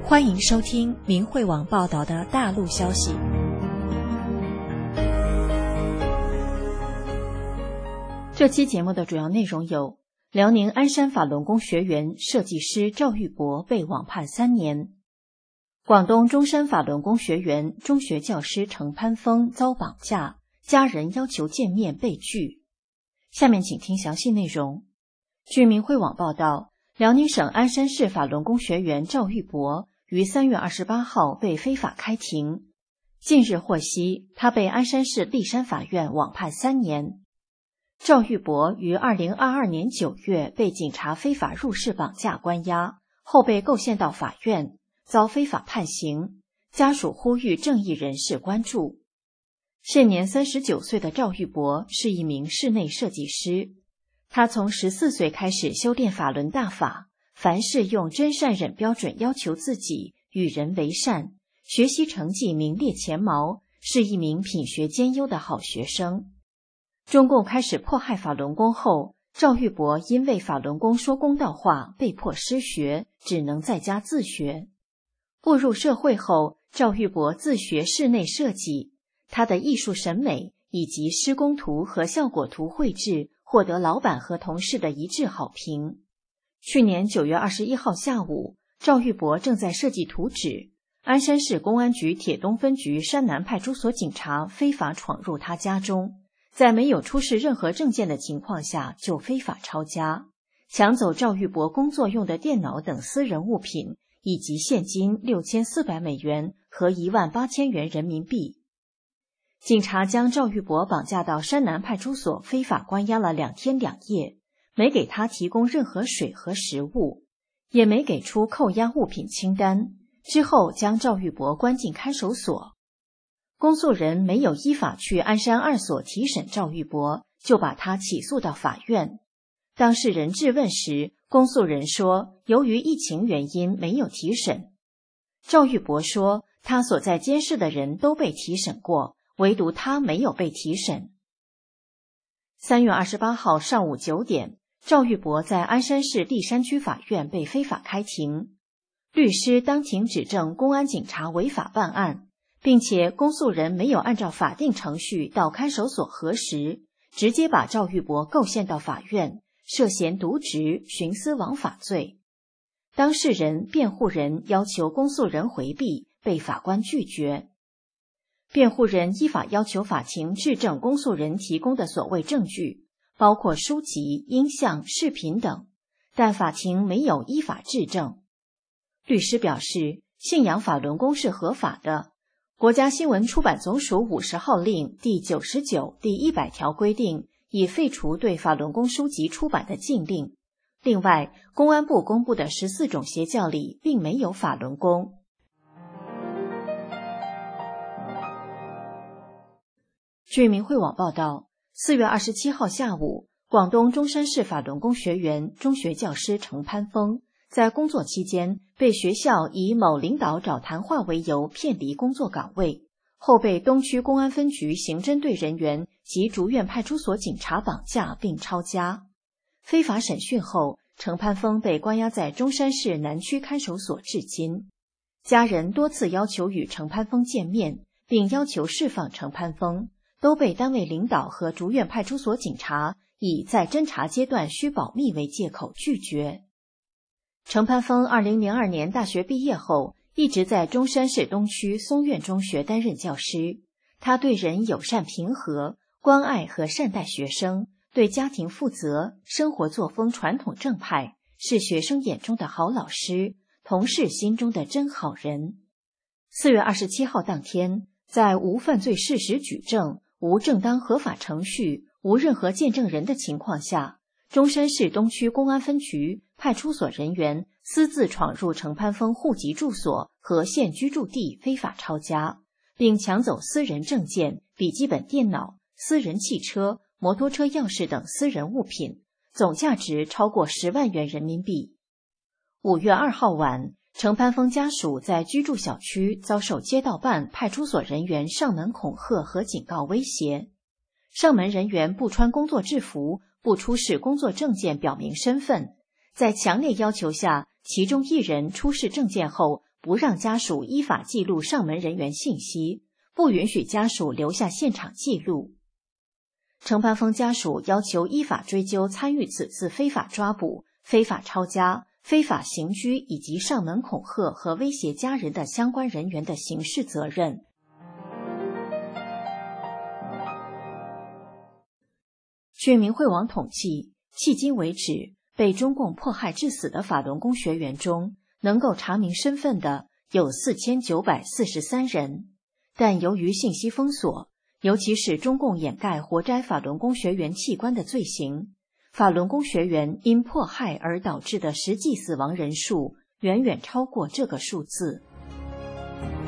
欢迎收听明慧网报道的大陆消息。 这期节目的主要内容有：辽宁鞍山法轮功学员设计师赵玉博被网判3年；广东中山法轮功学员中学教师程潘峰遭绑架，家人要求见面被拒。下面请听详细内容。据明慧网报道，辽宁省鞍山市法轮功学员赵玉博于3月28号被非法开庭。近日获悉，他被鞍山市璧山法院网判3年。赵玉博于2022年9月被警察非法入室绑架关押，后被构陷到法院，遭非法判刑。家属呼吁正义人士关注。现年39岁的赵玉博是一名室内设计师，他从14岁开始修炼法轮大法，凡事用真善忍标准要求自己，与人为善，学习成绩名列前茅，是一名品学兼优的好学生。中共开始迫害法轮功后，赵玉博因为法轮功说公道话，被迫失学，只能在家自学。步入社会后，赵玉博自学室内设计，他的艺术审美以及施工图和效果图绘制获得老板和同事的一致好评。去年9月21号下午，赵玉博正在设计图纸，鞍山市公安局铁东分局山南派出所警察非法闯入他家中，在没有出示任何证件的情况下就非法抄家，抢走赵玉博工作用的电脑等私人物品，以及现金6400美元和18000元人民币。警察将赵玉博绑架到山南派出所，非法关押了2天2夜，没给他提供任何水和食物，也没给出扣押物品清单，之后将赵玉博关进看守所。公诉人没有依法去鞍山2所提审赵玉博，就把他起诉到法院。当事人质问时，公诉人说由于疫情原因没有提审。赵玉博说他所在监视的人都被提审过，唯独他没有被提审。3月28号上午9点，赵玉博在鞍山市璧山区法院被非法开庭。律师当庭指证公安警察违法办案，并且公诉人没有按照法定程序到看守所核实，直接把赵玉博构陷到法院，涉嫌渎职、徇私枉法罪。当事人、辩护人要求公诉人回避，被法官拒绝。辩护人依法要求法庭质证公诉人提供的所谓证据，包括书籍、音像、视频等，但法庭没有依法质证。律师表示，信仰法轮功是合法的。国家新闻出版总署50号令第99、第100条规定，已废除对法轮功书籍出版的禁令。另外，公安部公布的14种邪教里并没有法轮功。据明慧网报道，4月27号下午，广东中山市法轮功学员中学教师程潘峰在工作期间被学校以某领导找谈话为由骗离工作岗位，后被东区公安分局刑侦队人员及竹院派出所警察绑架并抄家。非法审讯后，程潘峰被关押在中山市南区看守所至今。家人多次要求与程潘峰见面，并要求释放程潘峰，都被单位领导和竹院派出所警察以在侦查阶段需保密为借口拒绝。程潘峰2002年大学毕业后，一直在中山市东区松苑中学担任教师。他对人友善平和，关爱和善待学生，对家庭负责，生活作风传统正派，是学生眼中的好老师，同事心中的真好人。4月27号当天，在无犯罪事实举证、无正当合法程序、无任何见证人的情况下，中山市东区公安分局派出所人员私自闯入程潘峰户籍住所和现居住地非法抄家，并抢走私人证件、笔记本电脑、私人汽车、摩托车钥匙等私人物品，总价值超过10万元人民币。5月2号晚，程潘峰家属在居住小区遭受街道办、派出所人员上门恐吓和警告威胁。上门人员不穿工作制服，不出示工作证件表明身份，在强烈要求下，其中一人出示证件后不让家属依法记录上门人员信息，不允许家属留下现场记录。程攀峰家属要求依法追究参与此次非法抓捕、非法抄家、非法刑拘以及上门恐吓和威胁家人的相关人员的刑事责任。据明慧网统计，迄今为止，被中共迫害致死的法轮功学员中，能够查明身份的有4943人，但由于信息封锁，尤其是中共掩盖活摘法轮功学员器官的罪行，法轮功学员因迫害而导致的实际死亡人数远远超过这个数字。